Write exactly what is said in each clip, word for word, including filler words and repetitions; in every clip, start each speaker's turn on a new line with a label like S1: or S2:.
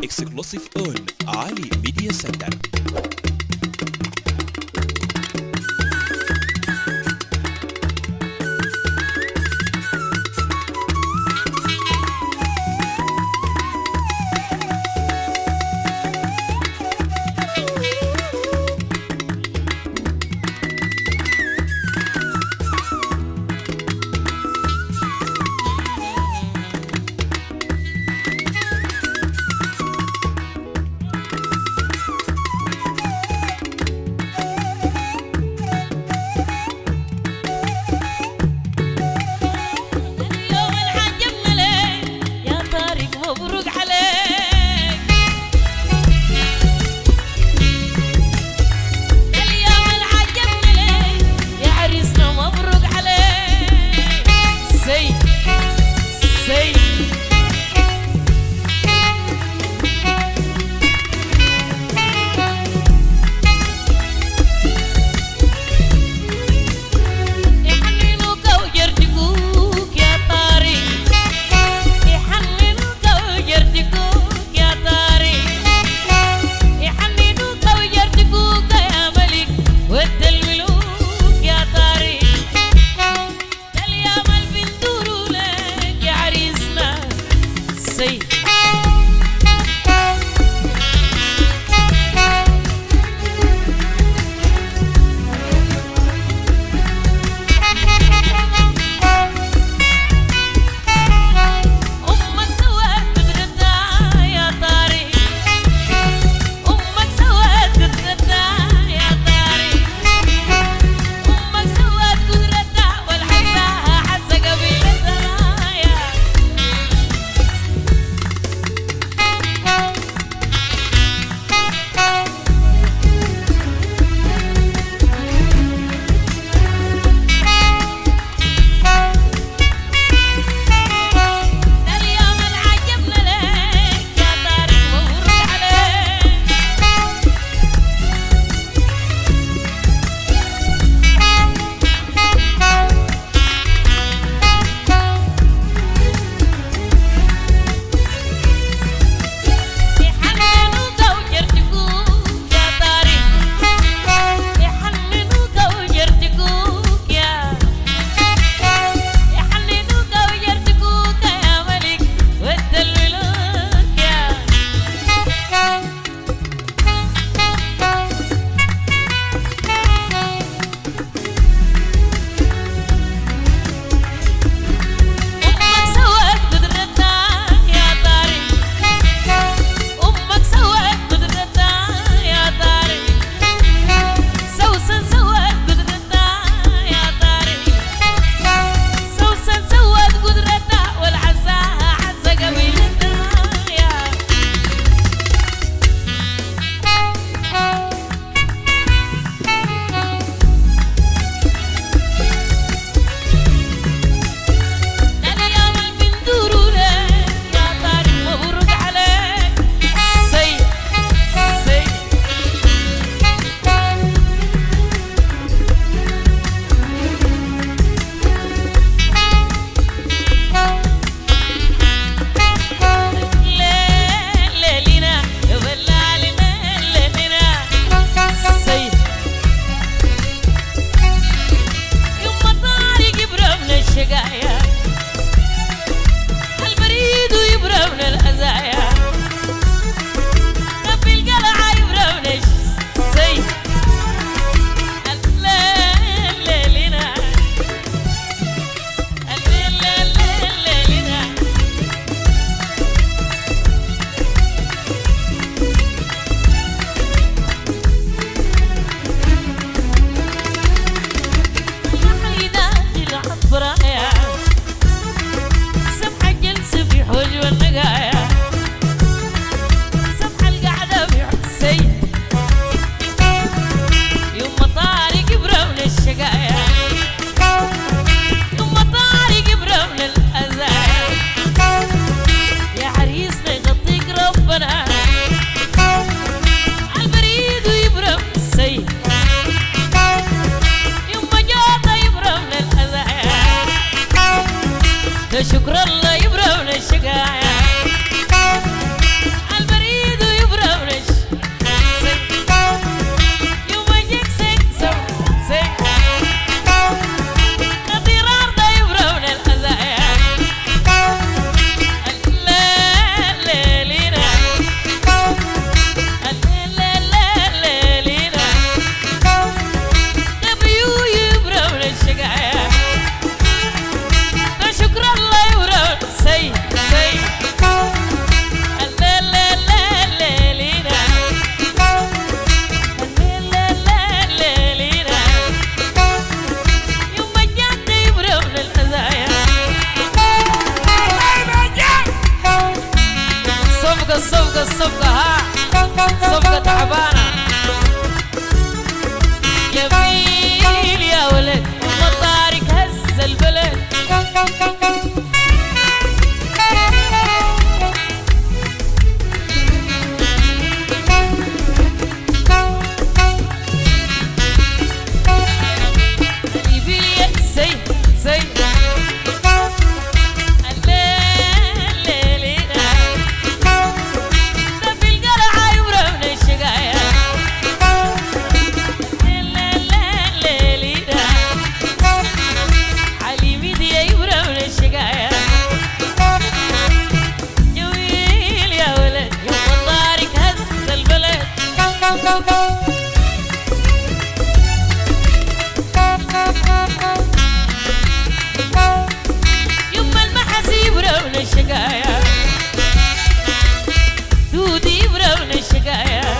S1: exclusive on Ali Media Center.
S2: الصفقة ها صفقة تعبانة يا فيل يا ولد مطارك هز البلد يما المحاسي برون الشقايا دودي برون الشقايا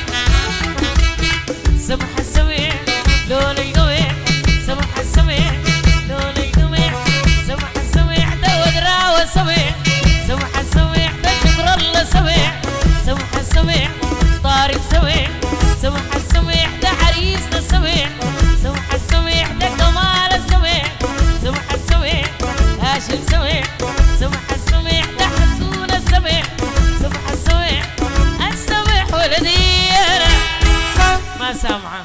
S2: سمح السميع لون القميع سمح السميع لون القميع سمح السميع ده ودراوة سميع سمح السميع ده شكر الله سميع سمح السميع طارق سميع سمح السميع ده عريسنا سميع سمح السميع ده كمال السميع سمح السميع هاشم سميع سمح السميع ده حسون السميع سمح السميع السميع ولدي أنا ما سامعه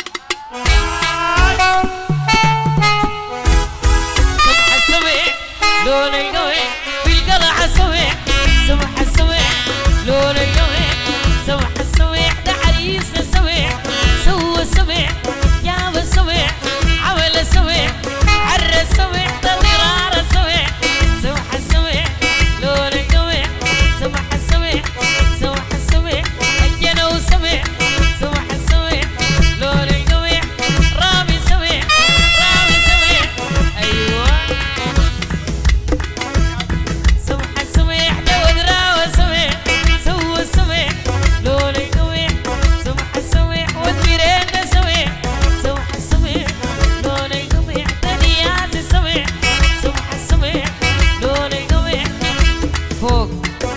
S2: سمح السميع لون القميع في القلعة سميع سمح السميع لون القميع سمح السميع ده عريسنا سميع سوى السميع جاب السميع عمل السميع عرى السميع تغيرار السميع سمح السميع لون القميع سمح السميع سمح السميع الجنو سميع سمح السميع لون القميع رامي سميع رامي سميع ايوه سمح السميع ده ودراوة سميع سوى السميع لون القميع سمح السميع ودميرين ده سميع سمح السميع لون القميع ده نيات السميع سمح السميع لون القميع فوق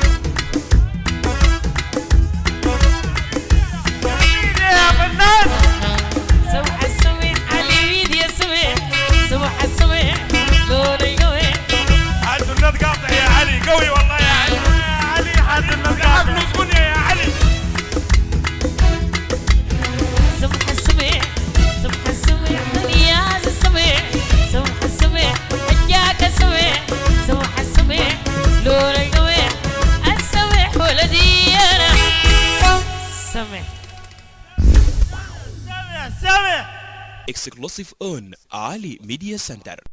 S3: يا فنان
S2: سمح السميع على اليد يا سميع سمح السميع لون القميع
S3: حد النت قاطع يا علي قوي والله يا علي يا علي حد النت قاطع نصبني يا علي
S2: سمح السميع سمح السميع نياز السميع سمح السميع حجاك السميع سمح السميع لون القميع السميع ولدي أنا سميع
S3: سامع سامع
S1: Exclusive on Ali Media Center.